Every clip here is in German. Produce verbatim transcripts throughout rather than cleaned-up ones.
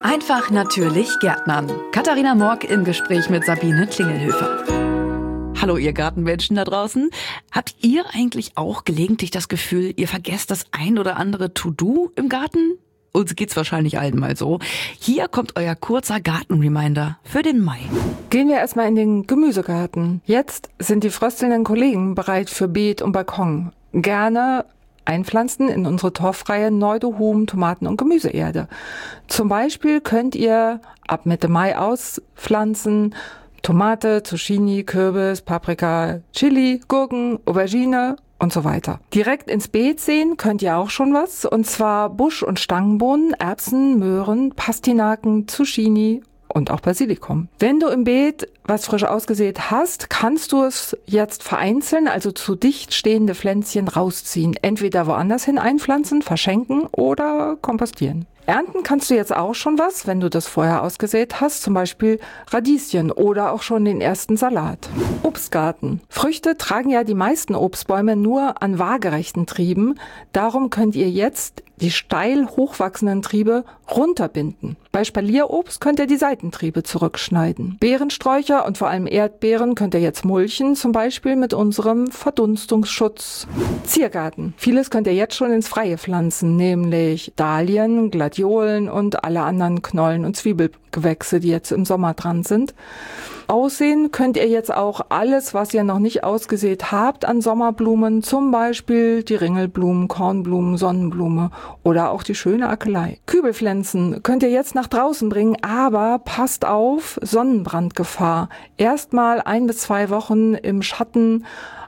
Einfach natürlich Gärtnern. Katharina Morck im Gespräch mit Sabine Klingelhöfer. Hallo ihr Gartenmenschen da draußen. Habt ihr eigentlich auch gelegentlich das Gefühl, ihr vergesst das ein oder andere To-Do im Garten? Uns geht's wahrscheinlich allen mal so. Hier kommt euer kurzer Gartenreminder für den Mai. Gehen wir erstmal in den Gemüsegarten. Jetzt sind die fröstelnden Kollegen bereit für Beet und Balkon. Gerne einpflanzen in unsere torffreie Neudohum, Tomaten- und Gemüseerde. Zum Beispiel könnt ihr ab Mitte Mai auspflanzen Tomate, Zucchini, Kürbis, Paprika, Chili, Gurken, Aubergine und so weiter. Direkt ins Beet sehen könnt ihr auch schon was, und zwar Busch- und Stangenbohnen, Erbsen, Möhren, Pastinaken, Zucchini und auch Basilikum. Wenn du im Beet was frisch ausgesät hast, kannst du es jetzt vereinzeln, also zu dicht stehende Pflänzchen rausziehen. Entweder woanders hin einpflanzen, verschenken oder kompostieren. Ernten kannst du jetzt auch schon was, wenn du das vorher ausgesät hast, zum Beispiel Radieschen oder auch schon den ersten Salat. Obstgarten. Früchte tragen ja die meisten Obstbäume nur an waagerechten Trieben. Darum könnt ihr jetzt die steil hochwachsenden Triebe runterbinden. Bei Spalierobst könnt ihr die Seitentriebe zurückschneiden. Beerensträucher und vor allem Erdbeeren könnt ihr jetzt mulchen, zum Beispiel mit unserem Verdunstungsschutz. Ziergarten. Vieles könnt ihr jetzt schon ins Freie pflanzen, nämlich Dahlien, Gladiolen und alle anderen Knollen- und Zwiebelgewächse, die jetzt im Sommer dran sind. Aussehen könnt ihr jetzt auch alles, was ihr noch nicht ausgesät habt an Sommerblumen, zum Beispiel die Ringelblumen, Kornblumen, Sonnenblume oder auch die schöne Akelei. Kübelpflanzen könnt ihr jetzt nach draußen bringen, aber passt auf, Sonnenbrandgefahr. Erstmal ein bis zwei Wochen im Schatten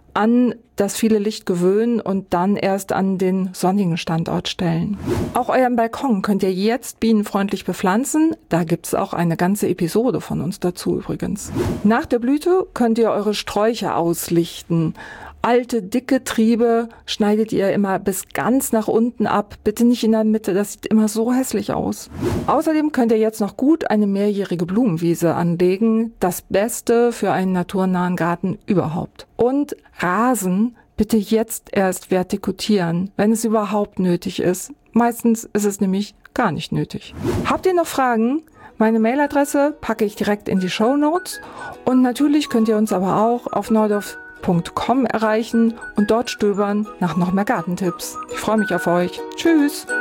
an das viele Licht gewöhnen und dann erst an den sonnigen Standort stellen. Auch euren Balkon könnt ihr jetzt bienenfreundlich bepflanzen. Da gibt's auch eine ganze Episode von uns dazu übrigens. Nach der Blüte könnt ihr eure Sträucher auslichten. Alte, dicke Triebe schneidet ihr immer bis ganz nach unten ab. Bitte nicht in der Mitte, das sieht immer so hässlich aus. Außerdem könnt ihr jetzt noch gut eine mehrjährige Blumenwiese anlegen. Das Beste für einen naturnahen Garten überhaupt. Und Rasen bitte jetzt erst vertikutieren, wenn es überhaupt nötig ist. Meistens ist es nämlich gar nicht nötig. Habt ihr noch Fragen? Meine Mailadresse packe ich direkt in die Shownotes. Und natürlich könnt ihr uns aber auch auf neudorf punkt com erreichen und dort stöbern nach noch mehr Gartentipps. Ich freue mich auf euch. Tschüss!